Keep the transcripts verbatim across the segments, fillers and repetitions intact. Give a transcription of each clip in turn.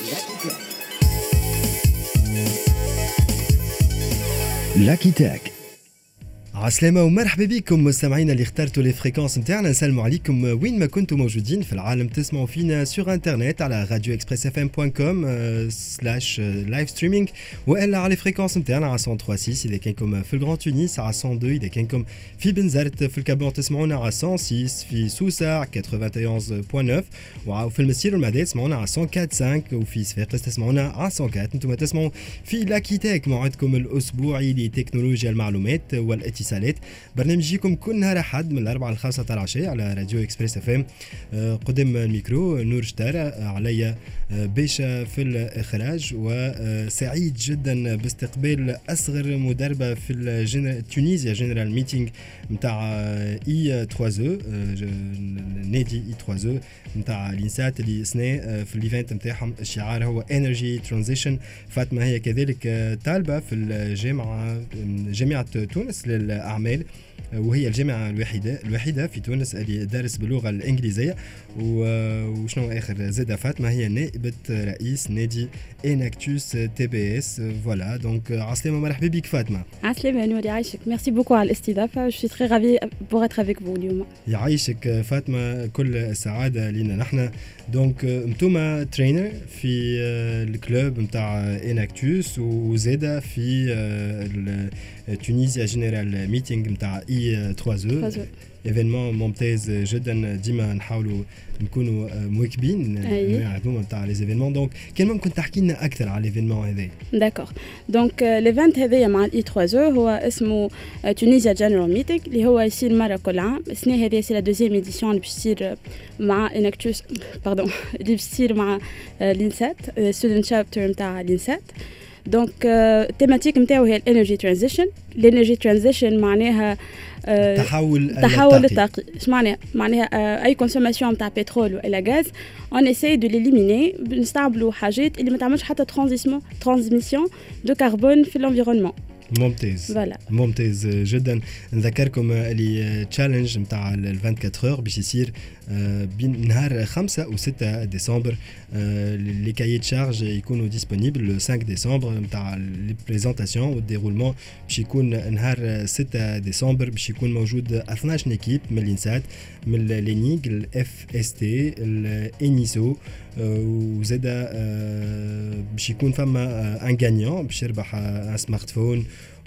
لاكي تاك. عسلامة ومرحبا بكم مستمعينا اللي اخترتوا لي فريكونس نتاعنا. نسلموا عليكم وين ما كنتم موجودين في العالم. تسمعوا فينا سور انترنت على راديو اكسبريس اف ام بوان كوم سلاش لايف ستريمينغ والا على لي فريكونس نتاعنا على مية وثلاثة وستين اذا كانكم في الجران تونس، على مية واثنين اذا كانكم في بنزرت، في الكابون تسمعونا على مية وستة، في سوسة ثمانية وثمانين فاصلة تسعة، وفي المسير والمعدات تسمعونا على مية وأربعة فاصلة خمسة، وفي صفاقس تسمعونا على مية وأربعة. انتم تسمعوا في لاكي تاك، موعدكم الاسبوعي لتكنولوجيا المعلومات والاتصالات. برنامجكم كل نهار احد من الاربعه للخمسه تاع العشاء على راديو اكسبريس اف ام. قدام الميكرو نور شتارة، عليا باشا في الاخراج، وسعيد جدا باستقبال اصغر مدربه في الجن... تونيزيا جنرال ميتينغ نتاع اي ثلاثة او، نادي اي ثلاثة او نتاع الانسات اللي سنه في الايفنت نتاعهم. الشعار هو انرجي ترانزيشن. فاطمه هي كذلك طالبه في الجامعه جامعه تونس للاعمال، وهي الجامعة الوحيدة الوحيدة في تونس اللي دارس باللغة الإنجليزية. وشنو آخر زادة فاطمة هي نائبة رئيس نادي إناكتوس تي بي إس. فوالا دونك عسلامة مرحبا بك فاطمة. عسلامة نوري، يعيشك. ميرسي بوكو على الاستضافة. جو سوي تري رافي بور اتر افيك فو اليوم. يعيشك فاطمة، كل السعادة لينا نحن. دونك انتوما ترينر في الكلوب نتاع إناكتوس، وزادة في تونيزيا جنرال ميتينغ نتاع اي ثلاثة او. ايفينمون ممتاز جدا، ديما نحاولوا نكونوا مواكبين نعرفوا نتاع لي ايفينمون. دونك كان ممكن تحكي لنا اكثر على الايفينمون هذا؟ داكور. دونك ليفنت هذايا مع الاي ثلاثة او هو اسمه تونيزيا جنرال ميتينغ، اللي هو يصير مره كل عام. السنه هذه سي لا دوزيام ايديسيون اللي باش تصير مع اناكتوس، باردون، اللي باش تصير مع لينسات، ستودنت شابتر نتاع لينسات. دونك التيماتيك نتاعو هي الانرجي ترانزيشن. الانرجي ترانزيشن معناها تحول تحول الطاقي. اش معناها؟ معناها اي كونسوماسيون نتاع بترول ولا غاز اون اساي دو ليليميني، نستعملوا حاجات اللي ما تعملش حتى ترانزيسيون ترانزميسيون دو كربون في الانفيرونمون. ممتاز فوالا ممتاز جدا. نذكركم اللي تشالنج نتاع ال أربعة وعشرين اور باش يصير بين نهار خمسة و ستة ديسمبر. لي كايي تشارج يكونوا ديسپونيبل لو خمسة ديسمبر نتاع لي بريزونطاسيون والديرولمون. باش يكون نهار ستة ديسمبر باش يكون موجود اثناش ايكيب من الانسات، من لينيغ، الاف اس تي، الانيسو، وزادا باش يكون فما ان غانيون باش يربح ان سمارت فون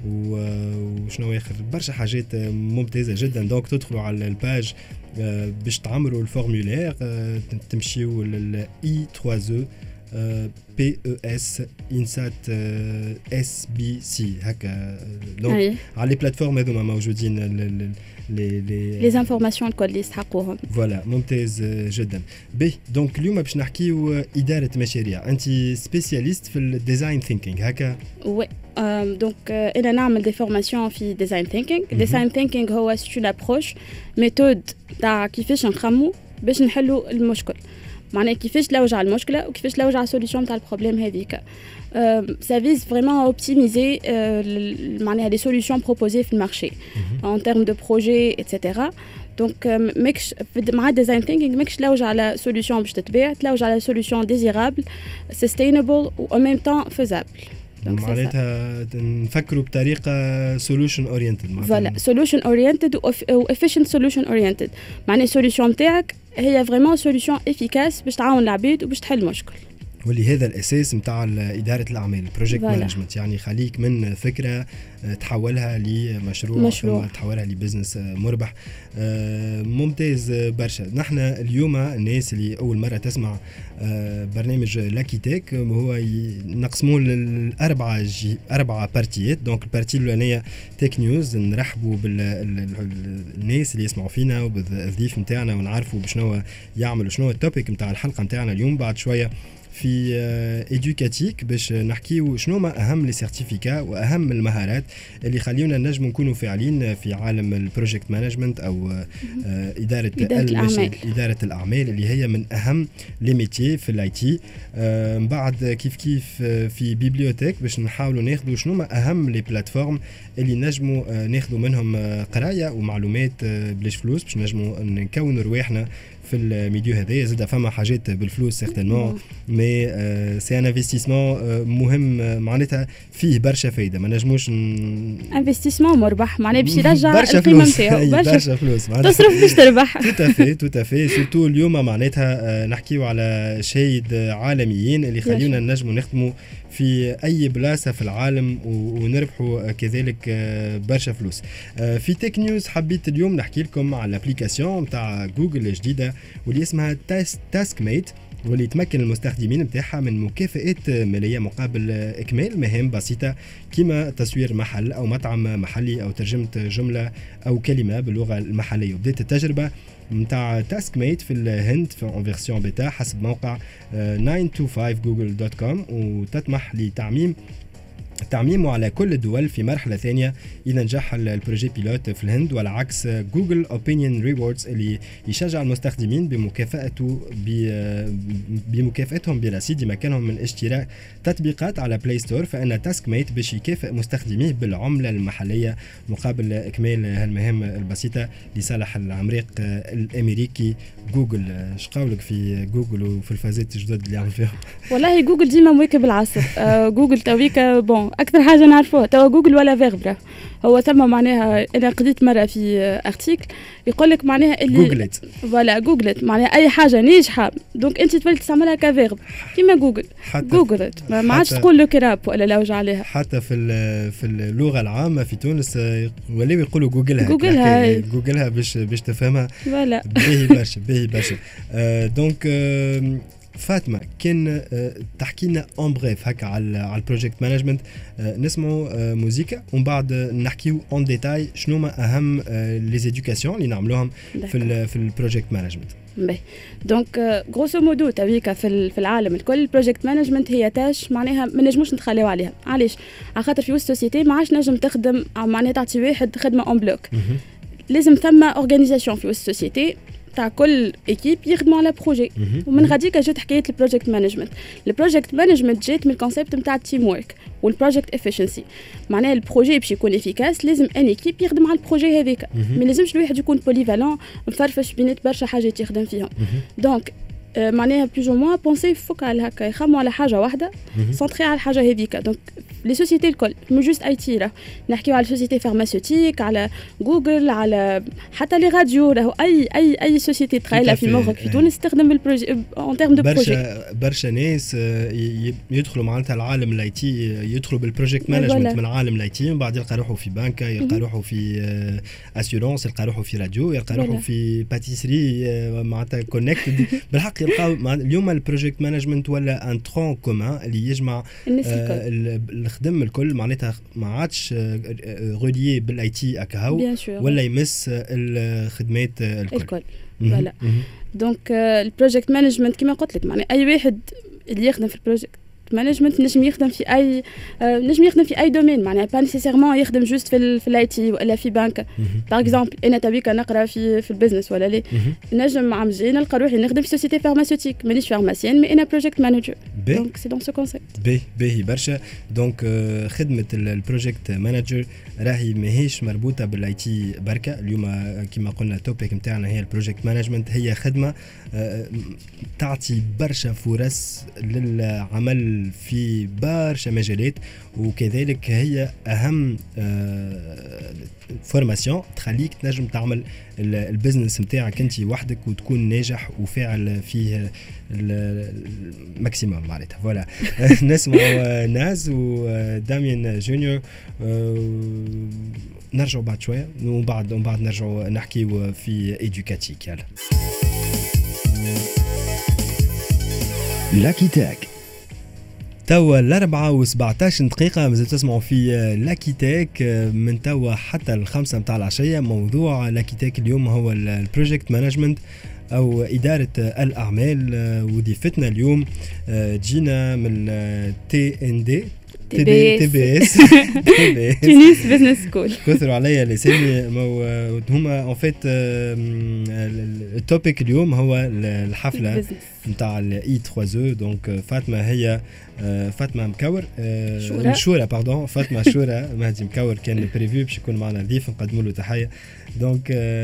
وشنو اخر برشا حاجات ممتازه جدا. دونك تدخلوا على الباج باش تعمروا الفورمولير، تمشيوا للاي ثلاثة او بي او اس انسات اس بي سي هكا. دونك على لي بلاتفورم هذوما موجودين لي لي لي انفورماسيون الكل اللي يستحقوهم. فوالا ممتاز جدا. بي دونك اليوم باش نحكيو اداره مشاريع. انت سبيسياليست في الديزاين ثينكينغ هكا؟ وي. دونك انا نعمل دي فورماسيون في ديزاين ثينكينغ. ديزاين ثينكينغ هو سي اون ابروش ميثود تاع كيفاش نخمو باش نحلوا المشكل. معناها كيفاش نلوج على المشكله وكيفاش نلوج على السوليوشن تاع البروبليم هذيك. ça vise vraiment à optimiser معناها les solutions proposées في المارشي en termes de projet et cetera. donc ماكش مع design thinking ماكش تلوج على solution باش تتباع، تلوج على solution désirable, sustainable و en même temps faisable. معناتها نفكروا بطريقه solution oriented. فوالا solution oriented و efficient solution oriented. معناها السوليوشن نتاعك هي فريمون سوليوشن افيكاس باش تعاون العباد وباش تحل مشكل. واللي هذا الاساس نتاع اداره الاعمال، البروجكت مانجمنت، يعني خليك من فكره تحولها لمشروع، مشروع. تحولها لبزنس مربح. ممتاز برشا. نحن اليوم الناس اللي اول مره تسمع برنامج لاكي تاك هو نقسموه لاربعه اربعه بارتيات. دونك البارتي الاولانيه تك نيوز، نرحبوا بالناس اللي يسمعوا فينا وبالضيف نتاعنا ونعرفوا بشنو يعملوا، شنو التوبيك نتاع الحلقه نتاعنا اليوم. بعد شويه في إيدوكاتيك باش نحكيو شنو ما أهم لي سيرتيفيكا وأهم المهارات اللي يخليونا نجم نكونوا فاعلين في عالم البروجكت مانجمنت أو إدارة الأعمال. إدارة الأعمال اللي هي من أهم لي ميتي في الاي تي. من بعد كيف كيف في بيبليوتيك باش نحاولوا ناخذوا شنو ما أهم لي بلاتفورم اللي نجموا ناخذوا منهم قراية ومعلومات بلاش فلوس باش نجموا نكونوا رواحنا في الميديو هذا. زاد فما حاجات بالفلوس سيغتينمون مي سي ان انفستيسمون مهم معناتها فيه برشا فايده. ما نجموش انفستيسمون مربح معناها باش يرجع برشا فلوس برشا فلوس تصرف باش تربح. توتافي توتافي سورتو اليوم معناتها نحكيو على شهيد عالميين اللي خليونا نجموا نخدموا في أي بلاصة في العالم ونربحوا كذلك برشا فلوس. في تك نيوز حبيت اليوم نحكي لكم على الابليكاسيون متاع جوجل الجديدة واللي اسمها تاسك ميت، واللي تمكن المستخدمين متاعها من مكافآت مالية مقابل إكمال مهام بسيطة كما تصوير محل أو مطعم محلي أو ترجمة جملة أو كلمة باللغة المحلية. وبدأت التجربة متاع تاسك ميت في الهند في ان فيرسيون بيتا حسب موقع تسعمية وخمسة وعشرين جوجل دوت كوم، وتطمح لتعميم تعميمه على كل الدول في مرحلة ثانية إذا نجح البروجي بيلوت في الهند، وعلى عكس جوجل أوبينيون ريوردز اللي يشجع المستخدمين بمكافأته بمكافأتهم برصيد مكانهم من اشتراك تطبيقات على بلاي ستور. فإن تاسك ميت باش يكافئ مستخدميه بالعملة المحلية مقابل إكمال هالمهام البسيطة لصالح العملاق الأمريكي جوجل. اش قولك في جوجل وفي الفازات الجدد اللي عم فيهم؟ والله جوجل ديما مواكب العصر. آه جوجل تويكا بون اكثر حاجه نعرفوها توا جوجل ولا فيربرا. هو ثم معناها انا قريت مره في ارتيكل يقول لك معناها اللي جوجلت فوالا جوجلت معناها اي حاجه ناجحه دونك انت تولي تستعملها كفيرب كيما جوجل جوجلت ما عادش تقول له كراب ولا لوج عليها. حتى في في اللغه العامه في تونس ولاو يقولوا جوجلها جوجلها جوجلها باش باش تفهمها. فوالا باهي برشا باهي برشا. آه دونك آه فاطمه كان تحكي لنا اون بريف هكا على على البروجيكت مانجمنت. نسمعوا موسيقى ومن بعد نحكيو اون ديتاي شنو ما اهم لي زيدوكاسيون اللي نعملوهم في في البروجيكت مانجمنت. باهي دونك غروسو مودو تويكا في في العالم الكل البروجيكت مانجمنت هي تاش معناها ما نجموش نتخليو عليها. علاش؟ على خاطر في وسط سوسيتي ما عادش نجم تخدم معناها تعطي واحد خدمه اون بلوك. لازم ثم اورغانيزاسيون في وسط سوسيتي تاع كل ايكيب يخدموا على بروجي. ومن غاديك جات حكايه البروجيكت مانجمنت. البروجيكت مانجمنت جات من الكونسيبت نتاع التيم ورك والبروجيكت افيشنسي. معناها البروجي باش يكون افيكاس لازم ان ايكيب يخدم على البروجي هذاك. ما لازمش الواحد يكون بوليفالون مفرفش بينات برشا حاجات يخدم فيهم. دونك euh, معناها بلوز او موان بونسي فوكال هكا يخموا على حاجه واحده سونطري على الحاجه هذيك. دونك لي سوسيتي الكل مو جوست اي تي، راه نحكيو على سوسيتي فارماسيوتيك على جوجل على حتى لي راديو، راهو اي اي اي سوسيتي تخيلها في مخك في تونس تستخدم البروجي اون تيرم دو بروجي. برشا برشا ناس يدخلوا معناتها العالم الاي تي يدخلوا بالبروجيكت مانجمنت من عالم الاي تي، من بعد يلقى روحه في بنكه، يلقى روحه في اسيورونس، يلقى روحه في راديو، يلقى روحه في باتيسري معناتها كونكتد. بالحق يلقى اليوم البروجيكت مانجمنت ولا ان ترون كومان اللي يجمع الخدم الكل معناتها ما عادش غوليي بالاي تي اكاهو ولا يمس الخدمات الكل, الكل. فوالا دونك البروجيكت مانجمنت كما قلت لك معناها اي واحد اللي يخدم في البروجيكت مانجمنت نجم يخدم في اي آه نجم يخدم في اي دومين معناها با نيسيسيرمون يخدم جوست في في الاي تي ولا في بنك. باغ اكزومبل انا تبيك نقرا في في البزنس ولا لي نجم عم جي نلقى روحي نخدم في سوسيتي فارماسيوتيك مانيش فارماسيان مي انا بروجيكت مانجر. دونك سي دون سو كونسيبت باهي باهي برشا. دونك خدمه البروجيكت مانجر راهي ماهيش مربوطه بالاي تي بركه. اليوم كما قلنا التوبيك نتاعنا هي البروجيكت مانجمنت، هي خدمه تعطي برشا فرص للعمل في برشا مجالات، وكذلك هي أهم فورماسيون تخليك تنجم تعمل البزنس نتاعك انت وحدك وتكون ناجح وفاعل فيه الماكسيموم معناتها. فوالا نسمع ناز وداميان جونيور، نرجعوا بعد شويه ومن بعد ومن بعد نرجعوا نحكيوا في إيدوكاتيك. يلا لاكي تاك توا الأربعة وسبعتاش دقيقة مازال تسمعوا في لاكي تاك من توا حتى الخمسة متاع العشية. موضوع لاكي تاك اليوم هو البروجيكت مانجمنت أو إدارة الأعمال، وضيفتنا اليوم جينا من تي إن دي تي بي تي بي اس تونس بزنس سكول. كثروا عليا لساني. هما اون فيت التوبيك اليوم هو الحفله نتاع الاي ثلاثة او. دونك فاطمه هي فاطمه مكور شورى شورى باردون فاطمه شورى مهدي مكور كان بريفيو باش يكون معنا ضيف نقدموا له تحيه. دونك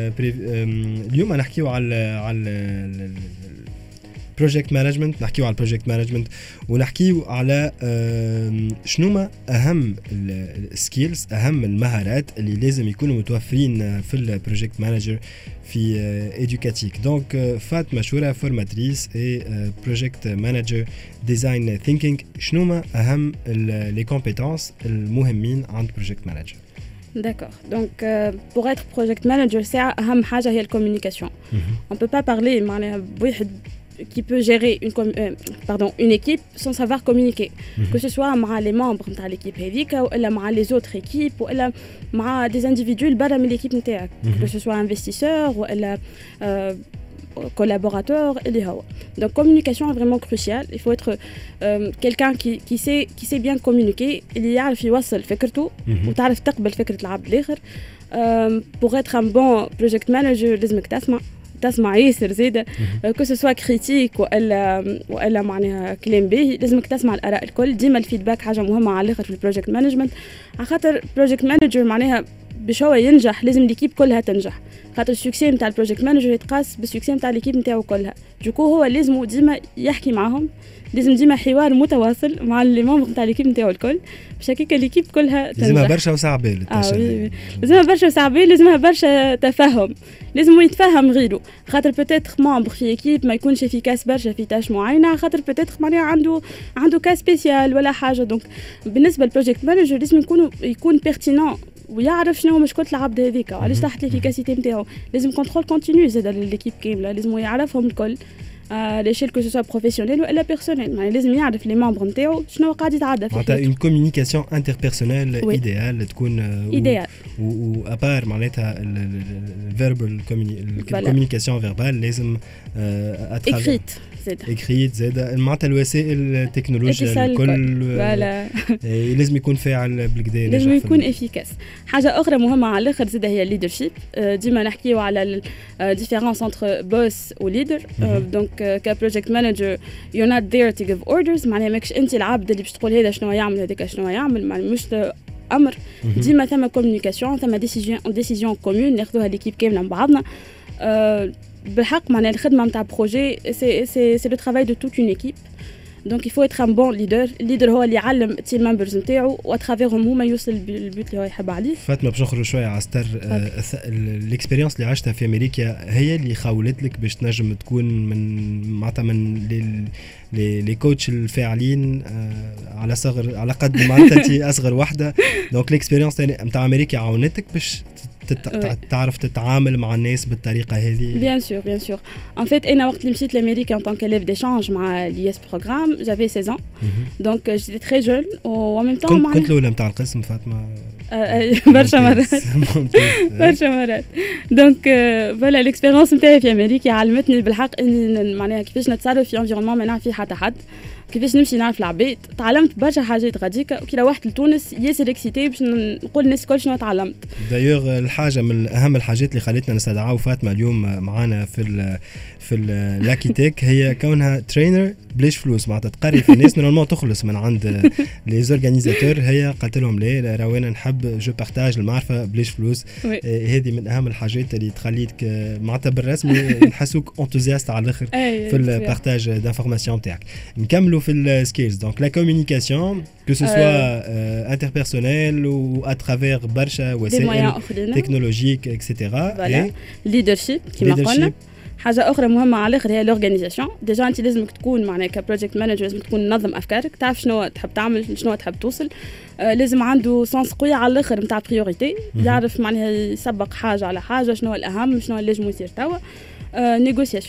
اليوم نحكيو على على بروجكت مانجمنت، نحكيو على البروجكت مانجمنت ونحكيو على شنو ما اهم السكيلز، اهم المهارات اللي لازم يكونوا متوفرين في البروجكت مانجر في ايدوكاتيك. دونك فاطمه شورى فورماتريس اي بروجكت مانجر ديزاين ثينكينج. شنو ما اهم لي كومبيتونس المهمين عند بروجكت مانجر؟ D'accord. Donc, euh, pour être project manager, c'est أهم حاجة هي la communication. Mm-hmm. On peut pas parler qui peut gérer une, euh, pardon, une équipe sans savoir communiquer. Mm-hmm. Que ce soit avec les membres de l'équipe ou avec les autres équipes ou avec des individus de l'équipe. Mm-hmm. Que ce soit investisseurs ou euh, collaborateurs. Donc, communication est vraiment cruciale. Il faut être euh, quelqu'un qui, qui, sait, qui sait bien communiquer. Il y a le يوصل فكرته وتعرف تقبل فكرة العبد الآخر. Pour être un bon project manager, لازمك تسمع تسمع ياسر زيادة. كو سوا كريتيك ولا ولا معناها كلام باهي، لازمك تسمع الآراء الكل. ديما الفيدباك حاجة مهمة على الآخر في البروجكت مانجمنت، على خاطر بروجكت مانجر معناها باش هو ينجح لازم ليكيب كلها تنجح، خاطر السكسي نتاع البروجكت مانجر يتقاس بالسكسي نتاع ليكيب نتاعو كلها. دوكو هو لازم ديما يحكي معاهم، لازم ديما حوار متواصل مع لي ممبر نتاع ليكيب نتاعو الكل باش هكاك ليكيب كلها تنجح. لازمها برشا وسع بال. آه لازمها برشا وسع بال، لازمها برشا تفاهم، لازم يتفهم غيره، خاطر بوتيتر ممبر في ايكيب ما يكونش افيكاس برشا في تاش معينه، خاطر بوتيتر معناها عنده عنده كاس سبيسيال ولا حاجه. دونك بالنسبه للبروجكت مانجر لازم يكون يكون بيرتينون ويعرف شنو مشكلة العبد هذيك وعلاش تحت الافيكاسيتي نتاعو. لازم كنترول كونتينيو زاد لليكيب كامله، لازم يعرفهم الكل à l'échelle que ce soit professionnelle ou personnelle. يعني لازم يعرف لي ممبر نتاعو شنو قاعد يتعدى في معناتها une communication interpersonnelle oui. idéale تكون idéal و ابار معناتها الفيربال الكوميونيكاسيون فيربال لازم اكريت زاد اكريت زاد معناتها الوسائل التكنولوجيا الكل فوالا لازم يكون فاعل بالكدا، لازم يكون افيكاس. حاجه اخرى مهمه على الاخر زاد هي الليدرشيب. ديما نحكيو على الديفيرونس انتر بوس وليدر. دونك كبروجكت مانجر يو نوت ذير تو جيف اوردرز، معناها ماكش انت العبد اللي باش تقول هذا شنو يعمل هذاك شنو يعمل، معناها مش امر. ديما ثم كوميونيكاسيون، ثم ديسيجن ديسيجن كومون ناخذوها ليكيب كامله مع بعضنا. أه بالحق معناها الخدمه نتاع بروجي سي سي سي لو ترافاي دو توت اون ايكيب. دونك يفو اتر ان بون ليدر. الليدر هو اللي يعلم التيم ممبرز نتاعو واترافيرهم هما يوصل للبيوت اللي هو يحب عليه. فاطمه باش نخرجوا شويه على ستار الاكسبيرينس اللي عشتها في امريكا هي اللي خاولت لك باش تنجم تكون من معناتها من لي لي كوتش الفاعلين على صغر على قد معناتها انت اصغر وحده. دونك الاكسبيرينس نتاع امريكا عاونتك باش تعرف تتعامل مع الناس بالطريقه هذه؟ بيان سور بيان سور. ان فيت انا وقت اللي مشيت لامريكا ان طون كاليف ديشانج مع لي اس بروغرام جافي ستة ans. دونك جيتي تري جون و ميم طون كنت, كنت الاولى نتاع القسم فاطمه برشا مرات برشا مرات. دونك فوالا الاكسبيرينس نتاعي في امريكا علمتني بالحق اني معناها كيفاش نتصرف في انفيرونمون ما نعرف فيه حتى حد، كيفاش نمشي نعرف العباد. تعلمت برشا حاجات غاديكا وكي روحت لتونس ياسر اكسيتي باش نقول للناس الكل شنو تعلمت. دايوغ الحاجه من اهم الحاجات اللي خلتنا نستدعاو فاطمه اليوم معانا في ال في اللاكيتيك هي كونها ترينر بلاش فلوس، معناتها تقري في الناس نورمالمون تخلص من عند لي زورغانيزاتور. هي قالت لهم لا راوينا نحب جو بارتاج المعرفه بلاش فلوس. هذه من اهم الحاجات اللي تخليك معناتها بالرسمي نحسوك انتوزياست على الاخر في البارتاج دانفورماسيون تاعك. نكملوا في السكيلز. دونك لا كوميونيكاسيون كو سو سوا انتربيرسونيل و ا ترافير برشا وسائل تكنولوجيك اكسيتيرا. ليدرشيب كما قلنا. حاجه اخرى مهمه على الاخر هي لورغانيزاسيون. ديجا انت لازمك تكون معناها كبروجكت مانجر لازم تكون منظم افكارك، تعرف شنو تحب تعمل شنو تحب توصل. آه لازم عنده سانس قوي على الاخر نتاع بريوريتي، يعرف معناها يسبق حاجه على حاجه شنو الاهم شنو اللي لازم يصير توا. آه نيغوسياسيون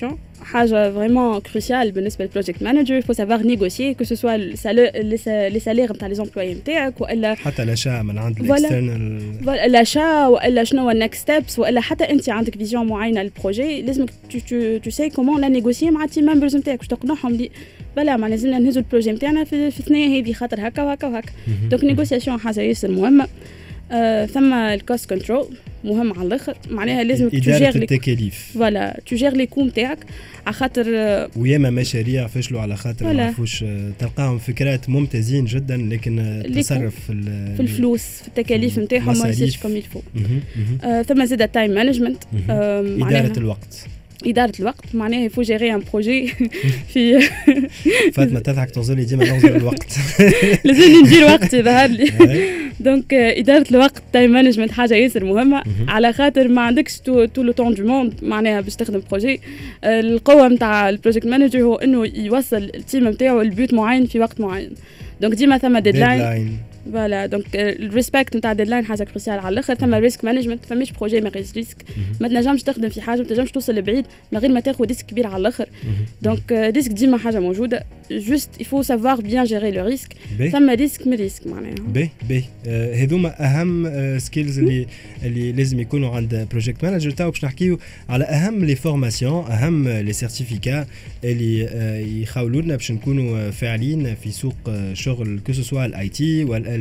حاجه فريمون كروسيال بالنسبه للبروجيكت مانجر. فو سافوار نيغوسيي كو سوسوا لي سالير نتاع لي زومبلوي نتاعك والا حتى الاشياء من عند الاكسترنال الاشياء والا شنو هو النكست ستيبس والا حتى انت عندك فيزيون معينه للبروجي لازمك تو سي كومون لا نيغوسيي مع التيم ممبرز نتاعك باش تقنعهم لي بلا ما لازمنا نهزوا البروجي نتاعنا في في الثنيه هذه خاطر هكا وهكا وهكا. دونك نيغوسياسيون حاجه ياسر مهمه. آه ثم الكوست كنترول مهم على الاخر معناها لازم تجير التكاليف فوالا تجير لي كوم تاعك على خاطر آه وياما مشاريع فشلوا على خاطر ما عرفوش آه تلقاهم فكرات ممتازين جدا لكن التصرف في, في الفلوس في التكاليف نتاعهم ما يصيرش كما يلفو. آه ثم زاد التايم مانجمنت آه اداره الوقت إدارة الوقت معناها يفو جيري ان بروجي في فاطمة تضحك تنظر لي ديما نظر الوقت لازم ندير وقتي ظهر لي. دونك إدارة الوقت تايم مانجمنت حاجة ياسر مهمة على خاطر ما عندكش تو لو طون دو موند معناها باش تخدم بروجي. القوة نتاع البروجيكت مانجر هو انه يوصل التيم نتاعو لبيوت معين في وقت معين. دونك ديما ثم ديدلاين فوالا. دونك الريسبكت نتاع الديدلاين حاجه كروسيال على الاخر. ثم ريسك مانجمنت فماش بروجي ما غير ريسك ما تنجمش تخدم في حاجه ما تنجمش توصل لبعيد من غير ما تاخذ ريسك كبير على الاخر. دونك ريسك ديما حاجه موجوده جوست يفو سافوار بيان جيري لو ريسك. ثم ريسك من ريسك معناها بي بي هذوما اهم سكيلز اللي اللي لازم يكونوا عند بروجيكت مانجر. تو باش نحكيو على اهم لي فورماسيون اهم لي سيرتيفيكا اللي يخاولوا لنا باش نكونوا فاعلين في سوق شغل كو سوسوا الاي تي ولا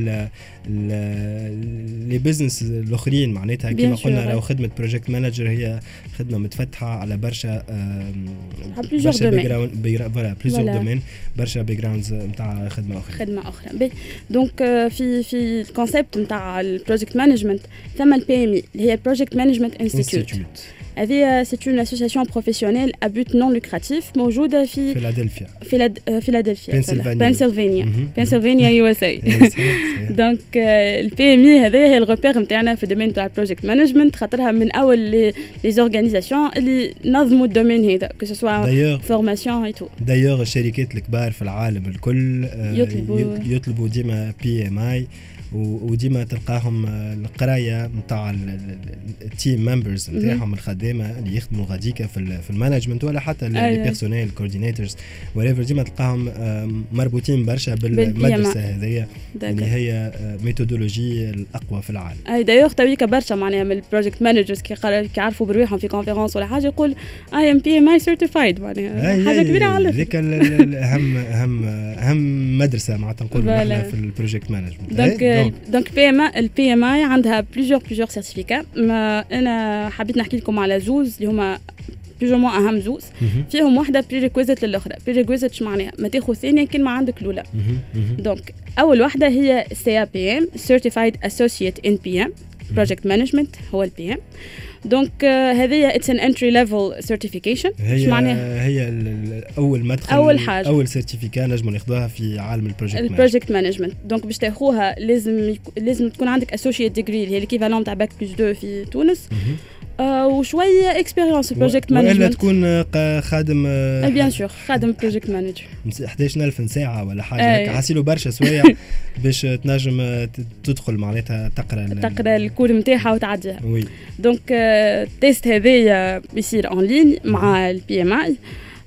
لي بزنس الاخرين. معناتها كما قلنا لو خدمه بروجيكت مانجر هي خدمه متفتحه على برشا برشا باك جراوند فوالا بليزيور دومين برشا باك جراوندز نتاع خدمه اخرى خدمه اخرى. دونك في في الكونسيبت نتاع البروجيكت مانجمنت ثم البي ام اي اللي هي بروجيكت مانجمنت انستيتيوت. هذه سيت اون اسوسياسيون بروفيسيونيل ا بوت نون لوكراتيف موجوده في فيلادلفيا فيلادلفيا بنسلفانيا بنسلفانيا يو اس اي. دونك البي ام اي هذه هي الغوبير نتاعنا في الدومين تاع البروجيكت مانجمنت خاطرها من اول لي زورغانيزاسيون اللي نظموا الدومين هذا كو سوا فورماسيون اي تو. دايوغ الشركات الكبار في العالم الكل يطلبوا ديما بي ام اي وديما تلقاهم القرايه نتاع التيم ممبرز نتاعهم الخدامه اللي يخدموا غاديكا في في المانجمنت ولا حتى لي بيرسونيل كوردينيتورز وريفر ديما تلقاهم مربوطين برشا بالمدرسه هذيا اللي هي ميثودولوجي الاقوى في العالم. اي دايوغ تويكا برشا معناها من البروجكت مانجرز كي يعرفوا بروحهم في كونفيرونس ولا حاجه يقول اي ام بي ام اي سيرتيفايد معناها حاجه كبيره على ذيك الاهم اهم اهم مدرسه معناتها نقولوا احنا في البروجكت مانجمنت. دونك بي ام البي ام اي عندها بليزيور بليزيور سيرتيفيكات. انا حبيت نحكي لكم على زوز اللي هما بليزيور مو اهم زوز فيهم واحده بريكويزيت للاخرى. بريكويزيت شو معناها ما تاخذ ثانيه كان ما عندك الاولى. دونك اول واحده هي سي بي ام سيرتيفايد اسوسييت ان بي ام بروجكت مانجمنت هو البي ام. دونك هذه اتس ان انتري ليفل سيرتيفيكيشن. هي معناها هي اول مدخل اول حاجه اول سيرتيفيكا نجموا ناخذوها في عالم البروجكت البروجكت مانجمنت. دونك باش تاخذوها لازم يك... لازم تكون عندك اسوشيت ديجري اللي هي الايكيفالون تاع باك بلس اثنين في تونس آه وشويه اكسبيرينس بروجكت مانجمنت ولا تكون خادم آه بيان سور خادم بروجكت مانجر احد عشر ألف ساعه ولا حاجه هكا حاسيلو برشا سوايع باش تنجم تدخل معناتها تقرا تقرا الكور نتاعها وتعديها. وي دونك التيست هذايا يصير اون لين مع البي ام اي.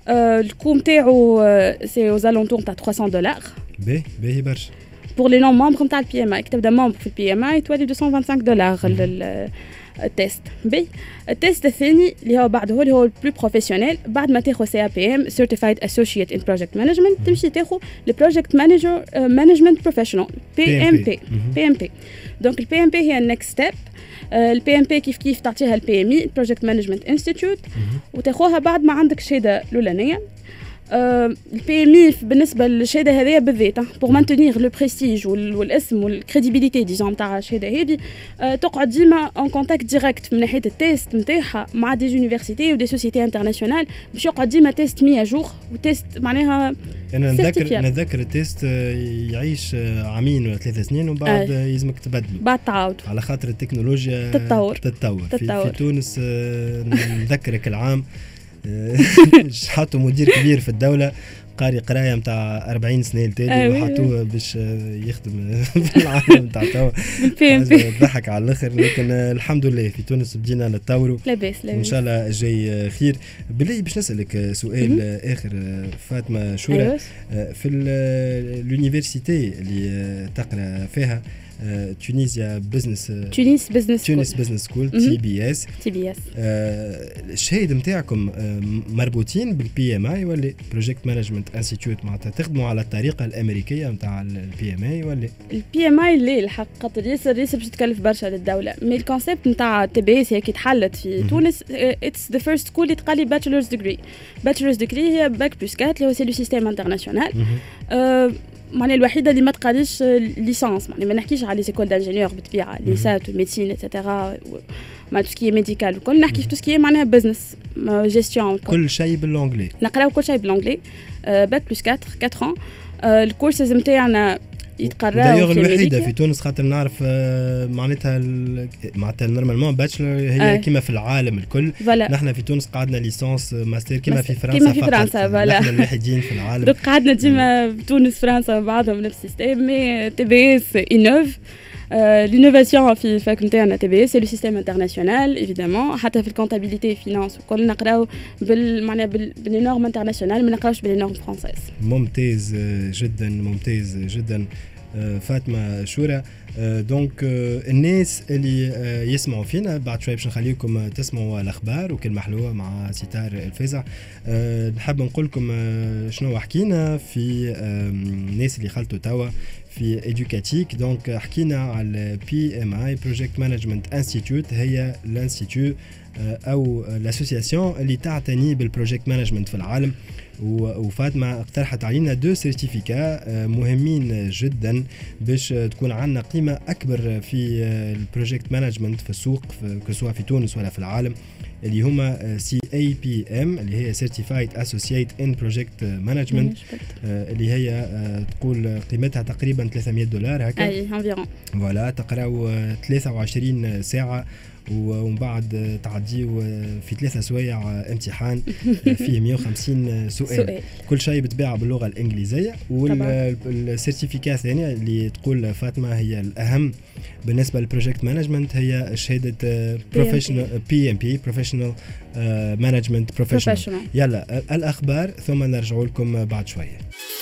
الكور نتاعو سي aux alentours تاع ثلاثمية دولار. باهي باهي برشا. بور لي نون ممبر نتاع البي ام اي تبدا ممبر في البي ام اي تولي مئتين وخمسة وعشرين دولار التيست. بي التيست الثاني اللي هو بعده اللي هو البلو بروفيسيونيل بعد ما تاخذ سي بي ام سيرتيفايد اسوشيت ان بروجكت مانجمنت تمشي تاخذ البروجكت مانجر مانجمنت بروفيشنال بي ام بي بي ام بي. دونك البي ام بي هي النكست ستيب. البي ام بي كيف كيف تعطيها البي ام اي بروجكت مانجمنت انستيتيوت وتاخذها بعد ما عندك الشهاده الاولانيه. البي ام اي بالنسبه للشهاده هذه بالذات بور مانتينير لو بريستيج والاسم والكريديبيليتي ديزون تاع الشهاده هذه تقعد ديما اون كونتاكت ديريكت من ناحيه التيست نتاعها مع دي يونيفرسيتي ودي سوسيتي انترناسيونال باش يقعد ديما تيست مية جور وتيست معناها انا نذكر نذكر التيست يعيش عامين ولا ثلاث سنين ومن بعد يلزمك تبدله بعد تعاود على خاطر التكنولوجيا تتطور تتطور في, في تونس نذكرك العام حطوا مدير كبير في الدولة قاري قرايه نتاع أربعين سنه لتالي وحطوه باش يخدم في العالم نتاع توا ضحك على الاخر. لكن الحمد لله في تونس بدينا نتطوروا لاباس لاباس ان شاء الله جاي خير. بالله باش نسالك سؤال اخر فاطمه شورى. أيوة. في اليونيفرسيتي اللي تقرا فيها تونسيا بزنس تونس بزنس تونس بزنس سكول تي بي اس تي بي اس الشهاده نتاعكم مربوطين بالبي ام اي ولا بروجكت مانجمنت انستيتيوت معناتها تخدموا على الطريقه الامريكيه نتاع البي ام اي ولا البي ام اي اللي الحق خاطر ياسر ياسر باش تكلف برشا للدوله. مي الكونسيبت نتاع تي بي اس هي كي تحلت في تونس اتس ذا فيرست سكول اللي تقالي باتشلرز ديجري. باتشلرز ديجري هي باك بلس أربعة اللي هو سي لو سيستيم انترناسيونال. معني الوحيده اللي ما تقاليش ليسانس. معني ما نحكيش على لي سيكول دانجينيور بالطبيعه لي سات والميديسين ايتترا ما توسكي ميديكال وكل نحكي في توسكي معناها بزنس جيستيون كل شيء بالانجلي. نقراو كل شيء بالانجلي باك بلس أربعة أربعة ans. الكورسز نتاعنا يتقراو دايوغ الوحيده في تونس خاطر نعرف معناتها معناتها نورمالمون باتشلر هي آه. كما في العالم الكل. فلا. نحن في تونس قعدنا ليسانس ماستر كما في فرنسا كما في فرنسا فوالا نحن الوحيدين في العالم. دونك قعدنا ديما تونس فرنسا بعضهم نفس السيستم. مي تي بي اس انوف لينوفاسيون في الفاك نتاعنا تي بي اس سي لو سيستيم انترناسيونال ايفيدامون. حتى في الكونتابيليتي فينانس وكل نقراو بال معناها باللي نورم انترناسيونال ما نقراوش باللي نورم فرونسيز. ممتاز جدا ممتاز جدا فاطمه شورى. دونك الناس اللي يسمعوا فينا بعد شوي باش نخليكم تسمعوا الاخبار وكلمه حلوه مع ستار الفزع. نحب نقول لكم شنو حكينا في الناس اللي خلطوا توا في إيدوكاتيك. دونك حكينا على بي ام اي بروجكت مانجمنت انستيتيوت. هي الانستيتيوت او الاسوسياسيون اللي تعتني بالبروجكت مانجمنت في العالم. وفاطمه اقترحت علينا دو سيرتيفيكا مهمين جدا باش تكون عندنا قيمه اكبر في البروجكت مانجمنت في السوق سواء في تونس ولا في العالم، اللي هما سي اي بي ام اللي هي سيرتيفايد اسوسييت ان بروجكت مانجمنت اللي هي تقول قيمتها تقريبا ثلاثمية دولار هكا. اي انفيرون فوالا تقراو ثلاثة وعشرين ساعه ومن بعد تعديو في ثلاثة سوايع امتحان فيه مية وخمسين سؤال, سؤال. كل شيء بتباع باللغة الإنجليزية. والسيرتيفيكا الثانية اللي تقول فاطمة هي الأهم بالنسبة للبروجكت مانجمنت هي شهادة بروفيشنال بي ام بي بروفيشنال مانجمنت بروفيشنال. يلا الأخبار ثم نرجع لكم بعد شوية.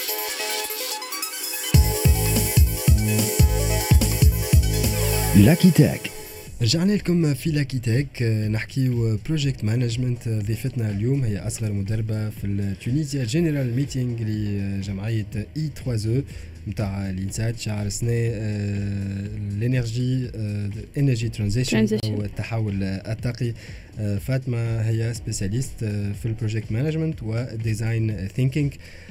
لاكي تاك رجعنا لكم في لاكي تاك نحكيو بروجكت مانجمنت. ضيفتنا اليوم هي اصغر مدربه في التونيزيا جنرال ميتينغ لجمعيه اي ثلاثة او نتاع الانسات شهر سنه الانرجي انرجي ترانزيشن او التحول الطاقي. فاطمه هي سبيسياليست في البروجكت مانجمنت وديزاين ثينكينج.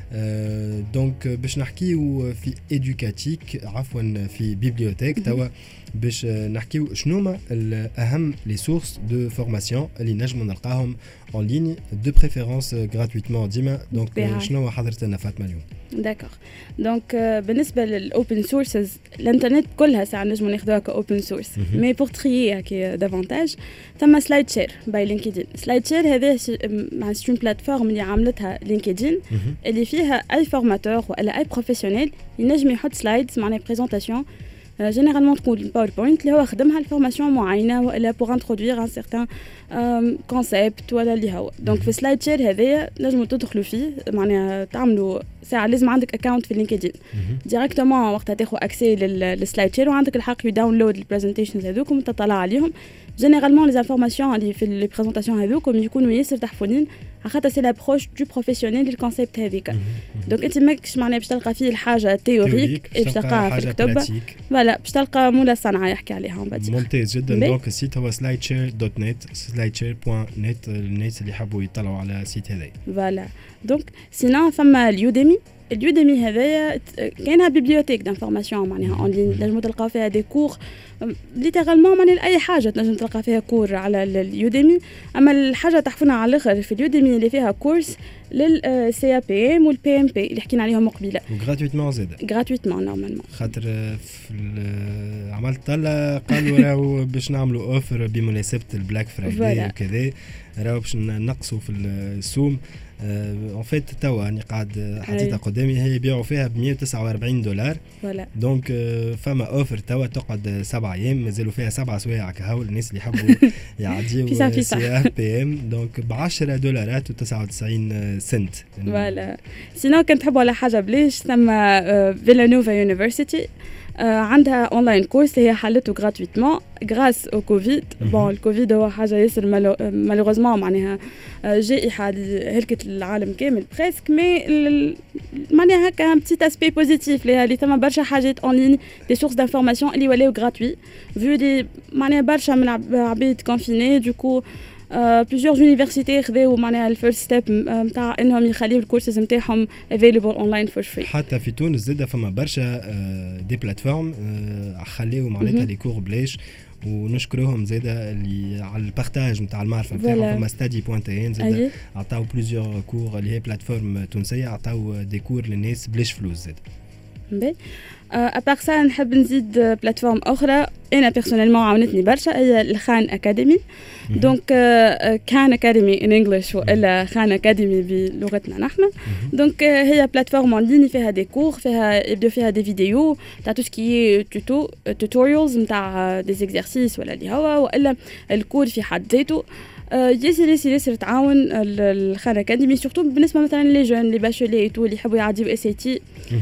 دونك باش نحكيو في ايدوكاتيك عفوا في بيبليوتيك توا باش نحكيو شنوما الاهم لي سورس دو فورماسيون اللي نجمو نلقاهم اون ليني دو بريفيرونس غراتويتمون ديما. دونك شنو حضرت لنا فاطمه اليوم؟ داكوغ دونك بالنسبه للاوبن سورسز الانترنت كلها ساعه نجمو ناخذوها كاوبن سورس. مي بور تريي هكا دافونتاج ثم سلايد شير باي لينكدين. سلايد شير هذا مع ستريم بلاتفورم اللي عملتها لينكدين اللي فيها اي فورماتور ولا اي بروفيسيونيل ينجم يحط سلايدز معناها بريزونطاسيون جينيرالمون تكون الباوربوينت اللي هو خدمها الفورماسيون معينه ولا بور انترودوير ان سيغتان كونسيبت ولا اللي هو. دونك في سلايد شير هذايا نجموا تدخلوا فيه معناها تعملوا ساعه لازم عندك اكونت في لينكدين ديريكتومون وقتها تاخذ اكسي للسلايد شير وعندك الحق يداونلود البرزنتيشنز هذوكم تطلع عليهم. جينيرالمون لي انفورماسيون اللي في لي بريزونطاسيون هذوكم يكونوا ياسر تحفونين خاطر سي لابروش دو بروفيسيونيل للكونسيبت هذيك. دونك انت ماكش معناها باش تلقى فيه الحاجه تيوريك باش تلقاها في الكتب فوالا باش تلقى مولا الصنعه يحكي عليها. ممتاز جدا. دونك السيت هو سلايد شير دوت نت سلايد شير دوت نت الناس اللي يحبوا يطلعوا على السيت هذا. فوالا دونك سينون ثم اليوديمي. اليوديمي هذايا كاينها بيبليوتيك دانفورماسيون معناها اون لين نجمو تلقاو فيها دي كور ليترالمون معناها اي حاجه تنجم تلقى فيها كور على اليوديمي. اما الحاجه تحفنا على الاخر في اليوديمي اللي فيها كورس للسي بي ام والبي ام بي اللي حكينا عليهم قبيله وغراتويتمون زاد غراتويتمون نورمالمون خاطر في عملت طلع قالوا راهو باش نعملوا اوفر بمناسبه البلاك فرايداي وكذا راهو باش نقصوا في السوم ان فيت توا اني قاعد حطيتها قدامي هي يبيعوا فيها ب مية وتسعة وأربعين دولار. فوالا دونك فما اوفر توا تقعد سبع ايام مازالوا فيها سبع سوايع كهو الناس اللي يحبوا يعديوا سي ار بي ام. دونك ب عشرة دولارات وتسعة وتسعين سنت. فوالا سينو كنت تحبوا على حاجه بليش ثم فيلانوفا يونيفرسيتي عندها اونلاين كورس هي حلته غراتويتمون غراس او كوفيد. بون الكوفيد هو حاجه ياسر مالوغوزمون معناها جائحه هلكت العالم كامل بريسك مي معناها هكا ان بتيت اسبي بوزيتيف ليها اللي ثم برشا حاجات اون لين دي سورس دانفورماسيون اللي ولاو غراتوي فيو دي معناها برشا من عباد كونفيني دوكو بليزيور يونيفرسيتي خذاو معناها الفيرست ستيب نتاع انهم يخليو الكورسز نتاعهم افيلبل اونلاين فور فري. حتى في تونس زاده فما برشا دي بلاتفورم خليو معناتها لي كور بلاش ونشكرهم زاده اللي على البارتاج نتاع المعرفه نتاعهم. فما ستادي بوينت ان زاده عطاو بليزيور كور اللي هي بلاتفورم تونسيه عطاو دي كور للناس بلاش فلوس زاده. باهي ابار سا نحب نزيد بلاتفورم اخرى انا بيرسونيلمون عاونتني برشا هي الخان اكاديمي. دونك كان اكاديمي ان انجلش والا خان اكاديمي بلغتنا نحن. دونك هي بلاتفورم اون لين فيها دي كور فيها يبدو فيها دي فيديو تاع تو سكي توتو توتوريالز نتاع دي زيكزارسيس ولا اللي هو والا الكور في حد ذاته ياسر ياسر ياسر تعاون الخان اكاديمي سورتو بالنسبه مثلا لي جون لي باشولي تو اللي يحبوا يعديو اس اي تي.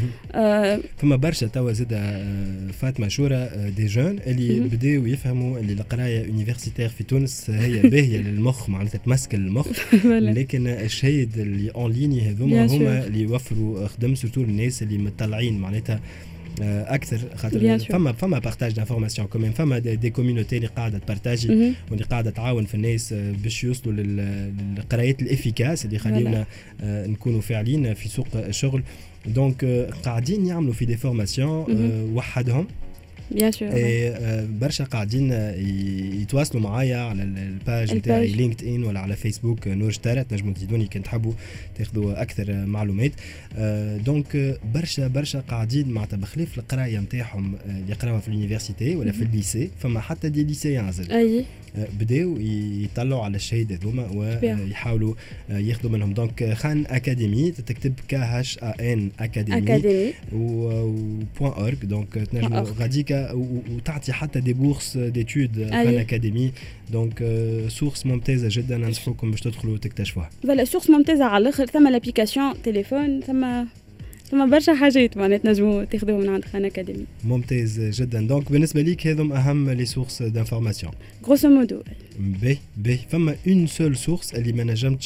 فما برشا توا زاده فاطمه شورى دي جون اللي بداو يفهموا اللي القرايه يونيفرسيتير في تونس هي باهيه للمخ معناتها تمسك المخ لكن الشهيد اللي اون ليني هذوما هما اللي يوفروا خدم سورتو الناس اللي مطلعين معناتها اكثر خاطر فما فما بارتاج دانفورماسيون كمان فما دي كوميونيتي اللي قاعده تبارتاجي واللي قاعده تعاون في الناس باش يوصلوا للقرايات الافيكاس اللي يخليونا نكونوا فاعلين في سوق الشغل. دونك قاعدين يعملوا في دي فورماسيون وحدهم بيان سور برشا قاعدين يتواصلوا معايا على الباج نتاعي لينكد ان ولا على فيسبوك نور اشترت تنجموا تزيدوني كان تحبوا تاخذوا اكثر معلومات. دونك برشا برشا قاعدين معناتها بخلاف القرايه نتاعهم اللي يقراوها في اليونيفرسيتي ولا في الليسي فما حتى دي ليسيان زاد اي بداو يطلعوا على الشهيد هذوما ويحاولوا ياخذوا منهم. دونك خان اكاديمي تكتب كي اتش ا ان اكاديمي و بوين اورغ. دونك تنجموا غاديكا وتعطي حتى دي بورس ديتود خان اكاديمي. دونك سورس ممتازه جدا ننصحكم باش تدخلوا وتكتشفوها. فوالا سورس ممتازه على الاخر ثم لابليكاسيون تليفون ثم ثم برشا حاجات معناتها تنجموا تاخذوهم من عند خان اكاديمي. ممتاز جدا. دونك بالنسبه ليك هذم اهم لي سورس دانفورماسيون غروسو مودو. باهي باهي فما اون سول سورس اللي ما نجمتش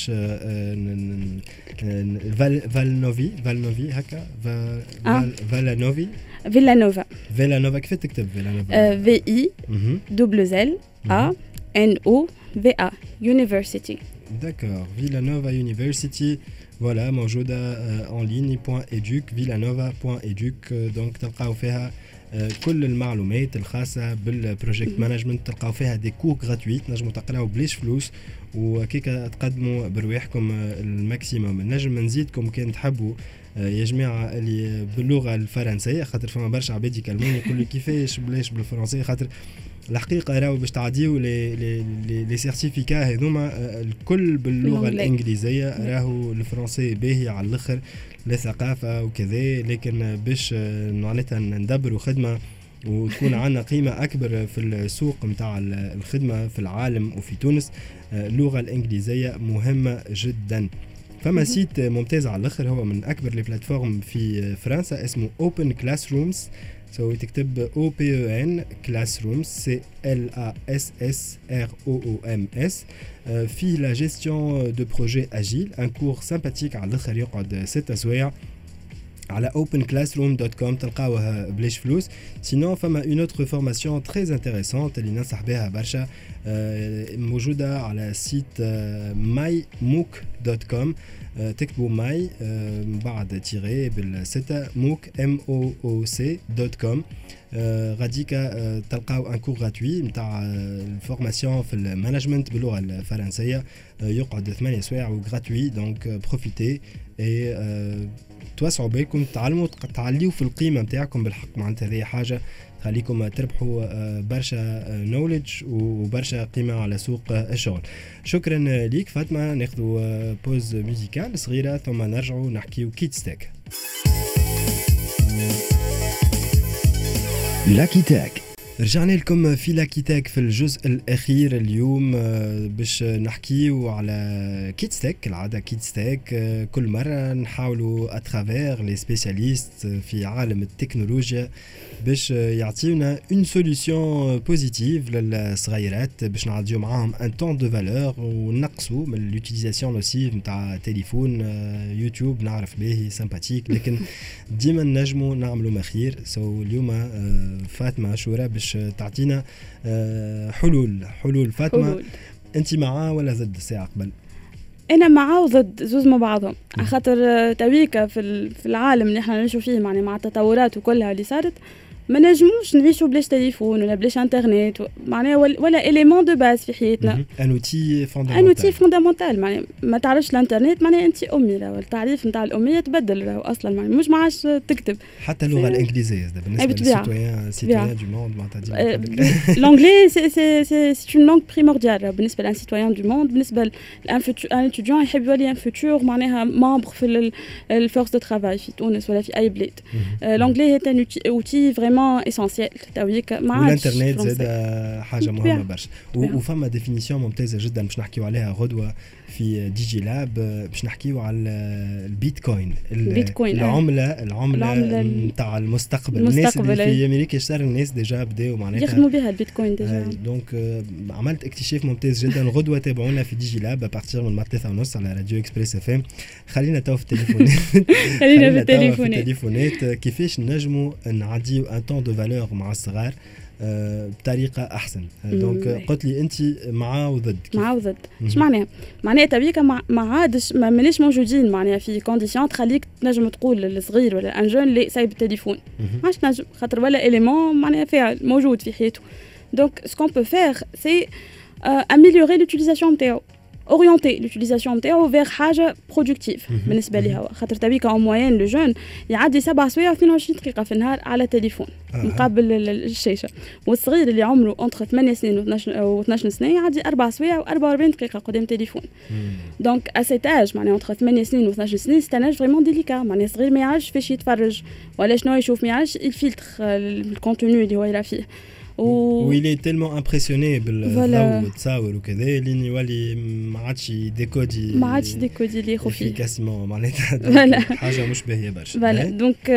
فال نوفي فال نوفي هكا فالا نوفي فيلا نوفا فيلا نوفا كيف تكتب فيلا نوفا؟ في اي دبليو زل ا ان او في ا يونيفرسيتي. داكور فيلا نوفا يونيفرسيتي فوالا موجوده اون لين بوين ايدوك فيلا نوفا بوين ايدوك. دونك تلقاو فيها كل المعلومات الخاصه بالبروجيكت مانجمنت تلقاو فيها دي كور غراتويت نجموا تقراو بليش فلوس وكيكا تقدموا برواحكم الماكسيموم. نجم نزيدكم كان تحبوا يا جماعه اللي باللغه الفرنسيه خاطر فما برشا عباد يكلموني يقولوا كيفاش بلاش بالفرنسيه خاطر الحقيقه راهو باش تعديو لي لي لي سيرتيفيكا هذوما الكل باللغه الانجليزيه. راهو الفرنسي باهي على الاخر لثقافه وكذا لكن باش معناتها ندبروا خدمه وتكون عندنا قيمه اكبر في السوق نتاع الخدمه في العالم وفي تونس اللغه الانجليزيه مهمه جدا. فما سيت ممتاز على الاخر هو من اكبر لي بلاتفورم في فرنسا اسمه Open Classrooms. سو so, تكتب او بي او ان Classrooms سي ال ا اس اس ار او او ام اس في لا جيستيون دو بروجي اجيل ان كور سامباتيك على الاخر يقعد ستة سوايع على open classroom دوت كوم تلقاوها بلاش فلوس. سينون فما اون اوتر فورماسيون تري انتريسونت اللي ننصح بها برشا موجوده على سيت ماي موك دوت كوم. تكتبوا ماي بعد تيري بالستة موك ام او او سي دوت كوم. غاديكا تلقاو ان كور غراتوي نتاع الفورماسيون في المانجمنت باللغه الفرنسيه يقعد ثمانية سوايع وغراتوي. دونك بروفيتي اي توسعوا بالكم تعلموا تعليوا في القيمه نتاعكم بالحق معناتها هذه حاجه خليكم تربحوا برشا نوليدج وبرشا قيمة على سوق الشغل. شكرا ليك فاطمة. ناخذوا بوز ميوزيكال صغيرة ثم نرجعوا نحكيو كيتستاك. لاكي تاك. رجعنا لكم في لاكيتاك في الجزء الأخير اليوم باش نحكيو على كيتستاك. العادة كيتستاك كل مرة نحاولوا أترافير لي سبيسياليست في عالم التكنولوجيا باش يعطيونا اون سوليوشن بوزيتيف للصغيرات باش نعديو معاهم ان طون دو فالور ونقصوا من لوتيليزاسيون نوسيف نتاع تليفون يوتيوب. نعرف باهي سامباتيك لكن ديما نجموا نعملوا ما خير. سو اليوم فاطمة شورى باش تعطينا حلول. حلول فاطمة حلول. انت معاه ولا ضد الساعة قبل؟ انا معاه وضد زوز مع بعضهم على خاطر تويكا في في العالم اللي احنا نعيشوا فيه يعني مع التطورات وكلها اللي صارت ما نجموش نعيشوا بلاش تليفون ولا بلاش انترنت معناها ولا اليمون دو باز في حياتنا. ان اوتي فوندامنتال ان اوتي فوندامنتال معناها ما تعرفش الانترنت معناها انت امي. راه التعريف نتاع الاميه تبدل راه اصلا معناها مش ما عادش تكتب حتى اللغه الانجليزيه بالنسبه للسيتويان سيتويان دو موند معناتها لونجلي سي سي سي سي اون لونغ بريمورديال بالنسبه لان سيتويان دو موند. بالنسبه لان اتيديون يحب يولي ان فوتور معناها ممبر في الفورس دو ترافاي في تونس ولا في اي بلاد. لونجلي هي ان اوتي فريمون اسونسيال تويك مع الانترنت زاد حاجه مهمه برشا. وفما ديفينيسيون ممتازه جدا باش نحكيو عليها غدوه في دي جي لاب باش نحكيو على البيتكوين. البيتكوين العمله العمله نتاع المستقبل. الناس اللي في امريكا يشتروا الناس ديجا بداو معناتها يخدموا بها البيتكوين ديجا. دونك عملت اكتشاف ممتاز جدا. غدوه تابعونا في دي جي لاب بارتير من ثلاثة ونص على راديو اكسبريس اف ام. خلينا تو في التليفونات خلينا في التليفونات التليفونات كيفاش نجموا نعديو ان طون دو فالور مع الصغار بطريقه احسن. دونك قلت لي انت مع وضد. مع وضد اش معناها؟ معناها تبيك ما عادش ما مانيش موجودين معناها في كونديسيون تخليك تنجم تقول للصغير ولا ان جون اللي سايب التليفون ماش نجم خاطر ولا اليمون معناها فاعل موجود في حياته. دونك سكون بو فير سي اميليوري لوتيليزاسيون نتاعو اورينتي لوتيليزاسيون نتاعو فيغ حاجه برودكتيف بالنسبه ليها. خاطر تبيك اون موين لو جون يعدي سبع سوايع واثنين وعشرين دقيقه في النهار على تليفون آه. مقابل الشاشه. والصغير اللي عمره انتر ثمانية سنين و اثناش سنه يعدي اربع سوايع واربعة واربعين دقيقه قدام تليفون. دونك ا سيت اج معناها انتر ثمانية سنين و اثناش سنين ستاناج فريمون ديليكا. معناها صغير ما يعرفش فاش يتفرج ولا شنو يشوف ما يعرفش الفيلتر الكونتوني اللي هو يرى فيه. ويلي تيلمون امبرسيوني بالضوء والتصاور وكذا اللي يولي ما عادش ديكودي ما عادش ديكودي اللي يخوفي افيكاسمون معناتها حاجه مش باهيه برشا. فوالا دونك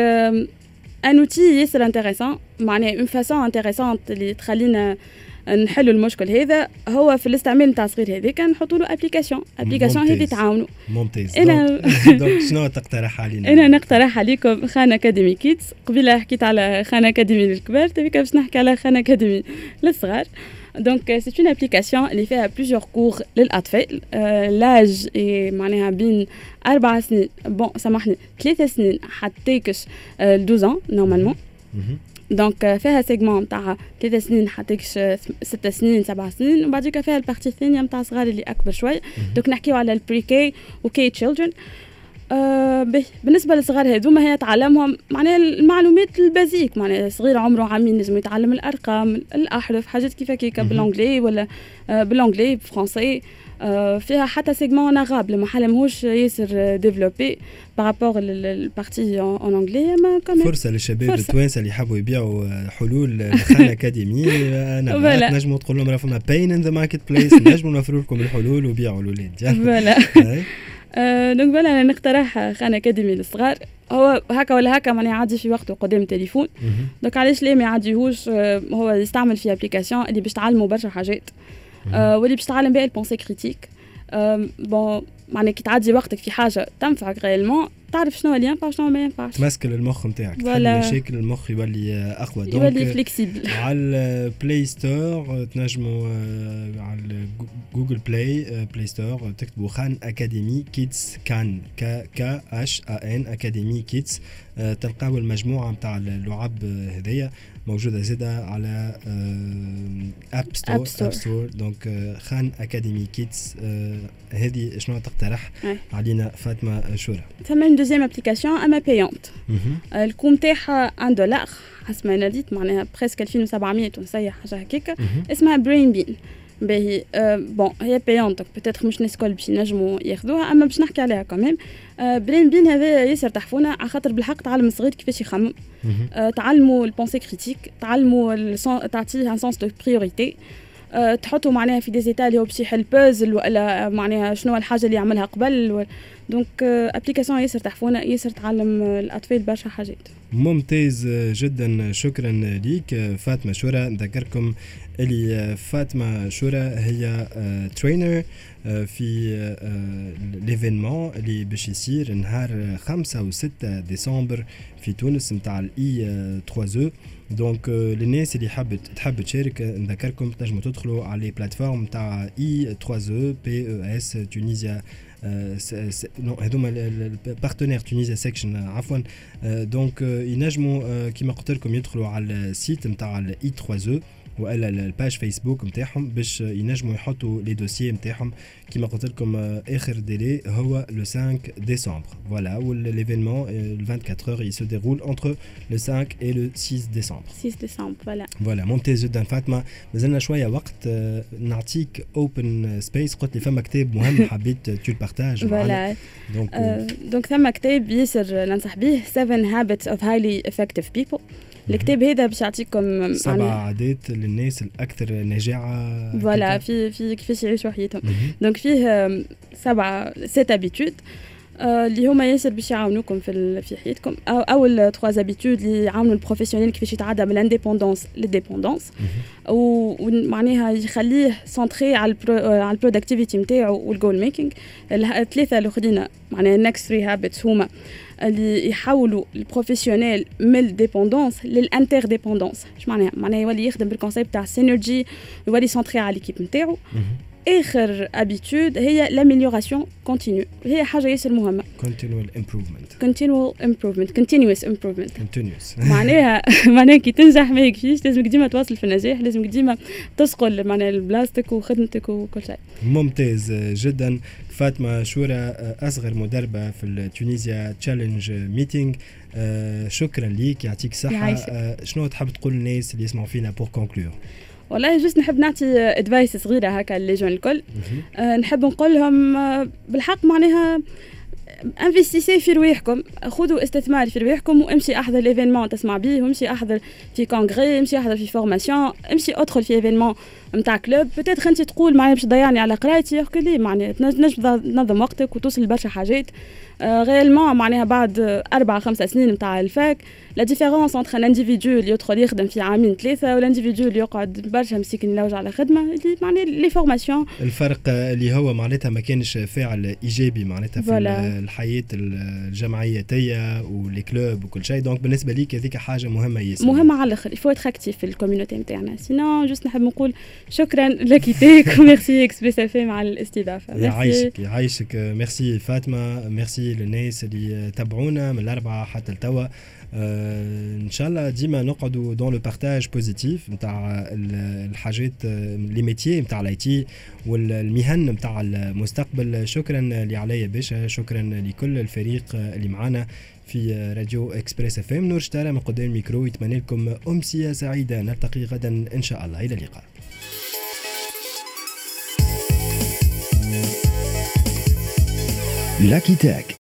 ان اوتي ياسر انتريسون معناها اون فاسون انتريسونت اللي تخلينا نحلوا المشكل هذا هو في الاستعمال نتاع الصغير هذاك نحطوا له ابليكاسيون ابليكاسيون هذه تعاونوا ممتاز. انا دونك شنو تقترح علينا؟ انا نقترح عليكم خان اكاديمي كيدز. قبيله حكيت على خان اكاديمي للكبار تبيك باش نحكي على خان اكاديمي للصغار. دونك سي اون ابليكاسيون اللي فيها بليزيور كور للاطفال. لاج معناها بين اربع سنين بون سامحني ثلاث سنين حتى كش اثنا عشر نورمالمون. دونك فيها سيجمون نتاع ثلاث سنين حتى ست سنين سبع سنين وبعديك فيها البارتي الثانيه نتاع صغار اللي اكبر شوي. دونك نحكيو على البري كي وكي تشيلدرن. آه بالنسبه للصغار هذوما هي تعلمهم معناها المعلومات البازيك. معناها صغير عمره عامين لازم يتعلم الارقام الاحرف حاجات كيف هكاك بالانجلي ولا آه بالانجلي بالفرنسي. آه فيها حتى سيجمون اغاب لما حاله ماهوش ياسر ديفلوبي بارابور للبارتي اون انجلي. ما كمان فرصه للشباب التوانسه اللي يحبوا يبيعوا حلول خان اكاديمي. انا نجموا تقول لهم راه فما باين ان ذا ماركت بليس نجموا نوفروا لكم الحلول وبيعوا الاولاد. فوالا دونك فوالا انا نقترح خان اكاديمي للصغار. هو هكا ولا هكا ماني عادي في وقته قدام التليفون. دونك علاش ليه ما يعديهوش هو يستعمل في ابليكاسيون اللي باش تعلموا برشا حاجات آه واللي باش تعلم بها البونسي كريتيك. آه بون معناها كي تعدي وقتك في حاجه تنفعك غيالمون تعرف شنو اللي ينفع وشنو ما ينفعش. تمسكل المخ نتاعك تحل مشاكل المخ يولي اقوى. دونك يولي فليكسيبل. على البلاي ستور تنجموا على جوجل بلاي بلاي ستور تكتبوا خان اكاديمي كيدز كان ك ك اش ا ان اكاديمي كيدز. تلقاو المجموعة متاع اللعب هذيا موجودة زيادة على اب ستور اب ستور دونك خان اكاديمي كيدز. هذه شنو تقترح علينا فاطمة شورى؟ ثم دوزيام ابليكاسيون اما بايونت الكوم تاعها ان دولار حسب ما ناديت معناها بريسك ألفين وسبعمية تونسية حاجة هكاك اسمها برين بين باهي. أه بون هي بايونتك بتاتخ مش ناس كل باش ينجموا ياخذوها اما باش نحكي عليها كمان. أه برين بين هذا ياسر تحفونا على خاطر بالحق تعلم الصغير كيفاش يخمم. أه تعلموا البونسي كريتيك تعلموا تعطيه ان سونس دو بريوريتي. أه تحطوا معناها في دي زيتا اللي هو باش يحل بوزل ولا معناها شنو الحاجه اللي يعملها قبل و... دونك ابليكاسيون ياسر تحفونا ياسر تعلم الاطفال برشا حاجات. ممتاز جدا شكرا ليك فاطمة شورى. نذكركم اللي فاطمة شورى هي ترينر في ليفينمون اللي باش يصير نهار خمسة وستة ديسمبر في تونس نتاع الاي ثلاثة او. دونك للناس اللي حابة تحب تشارك نذكركم تنجموا تدخلوا على لي بلاتفورم نتاع اي ثلاثة او بي او اس تونيزيا هذوما البارتنير تونيزيا سيكشن عفوا. دونك ينجموا كيما قلت لكم يدخلوا على السيت نتاع الاي ثلاثة او والا الباج فيسبوك نتاعهم باش ينجموا يحطوا لي دوسيي نتاعهم. كيما قلت لكم اخر ديلي هو لو خمسة ديسمبر فوالا والليفينمون ال vingt-quatre heures il se déroule entre le cinq et le six décembre. six décembre voilà. فوالا ممتاز جدا فاطمه. مازلنا شويه وقت نعطيك اوبن سبيس. قلت لي فما كتاب مهم حبيت تو البارتاج معنا دونك دونك ثم كتاب ياسر ننصح به seven habits of highly effective people. الكتاب هذا باش يعطيكم سبع عادات للناس الاكثر نجاعه فوالا في في كيفاش يعيشوا حياتهم. دونك فيه سبعه سيت ابيتود اللي هما ياسر باش يعاونوكم في في حياتكم. أو اول ثلاث ابيتود اللي يعاونوا البروفيسيونيل كيفاش يتعدى من الانديبوندونس للديبوندونس ومعناها يخليه سنتري على على البرودكتيفيتي نتاعو والجول ميكينغ. الثلاثه الاخرين معناها النكست ثري هابيتس هما اللي يحولوا البروفيسيونيل من الديبوندونس للانتر ديبوندونس. اش معناها؟ معناها يولي يخدم بالكونسيبت تاع السينرجي يولي سنتري على ليكيب نتاعو. اخر ابيتود هي لاميليوراسيون كونتينيو هي حاجه ياسر مهمه. continual improvement continual improvement continuous improvement continuous معناها معناها كي تنجح ما يكفيش لازمك ديما تواصل في النجاح لازمك ديما تسقل معناها البلاستيك وخدمتك وكل شيء. ممتاز جدا فاطمة شورى أصغر مدربة في التونيزيا تشالنج ميتينغ. آه شكرا ليك يعطيك صحة. آه شنو تحب تقول للناس اللي يسمعوا فينا بور كونكلور؟ والله جست نحب نعطي ادفايس صغيرة هكا للجون الكل. آه نحب نقول لهم آه بالحق معناها انفستيسي في رواحكم خذوا استثمار في رواحكم وامشي احضر الايفينمون تسمع بيه وامشي احضر في كونغري امشي احضر في فورماسيون امشي ادخل في ايفينمون نتاع كلوب. بتاتخ انت تقول معناها باش تضيعني على قرايتي يا اخي معناها تنجم تنظم وقتك وتوصل لبرشا حاجات. آه غيالمون معناها بعد أربعة خمسة سنين نتاع الفاك لا ديفيرونس انتر الانديفيدو اللي يدخل يخدم في عامين ثلاثه والانديفيدو اللي يقعد برشا مسكين يلوج على خدمه اللي معناها لي فورماسيون. الفرق اللي هو معناتها ما كانش فاعل ايجابي معناتها في الحياه الجمعيه تاعي ولي كلوب وكل شيء. دونك بالنسبه ليك هذيك حاجه مهمه ياسر مهمه على الاخر. يفوت اكتيف في الكوميونيتي نتاعنا. سينو جوست نحب نقول شكرا لكيتيك وميرسي اكسبريس اف ام على الاستضافه. يعيشك يعيشك. ميرسي فاطمه. ميرسي للناس اللي تابعونا من الاربعه حتى التوا. آه ان شاء الله ديما نقعدوا دون لو بارتاج بوزيتيف نتاع الحاجات لي ميتيي نتاع الاي تي والمهن نتاع المستقبل. شكرا لعليا باشا. شكرا لكل الفريق اللي معنا في راديو اكسبريس اف ام. نور شتارة من قدام الميكرو يتمنى لكم امسيه سعيده. نلتقي غدا ان شاء الله. الى اللقاء. لاكي تاك